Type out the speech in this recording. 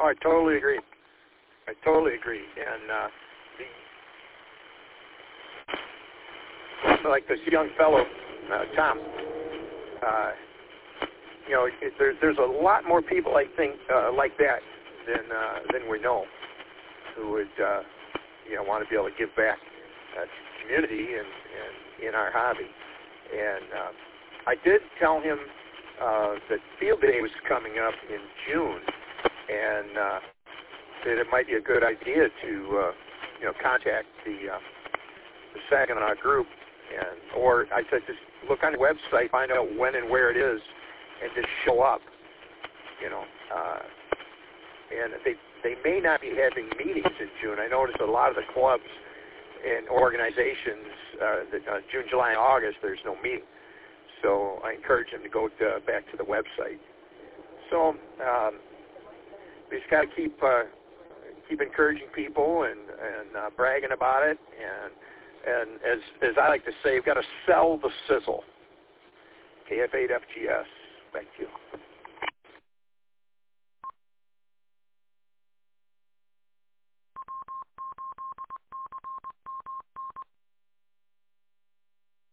Oh, I totally agree. And like this young fellow, Tom, there's a lot more people, I think, like that than we know, who would want to be able to give back to the community and in our hobby. And I did tell him that Field Day was coming up in June, and that it might be a good idea to contact the Saginaw group, or I said just look on the website, find out when and where it is, and just show up. And they may not be having meetings in June. I noticed a lot of the clubs and organizations June, July, and August there's no meeting. So I encourage them to go back to the website. So we just got to keep encouraging people and bragging about it, and as I like to say, we've got to sell the sizzle. KF8FGS. Back to you.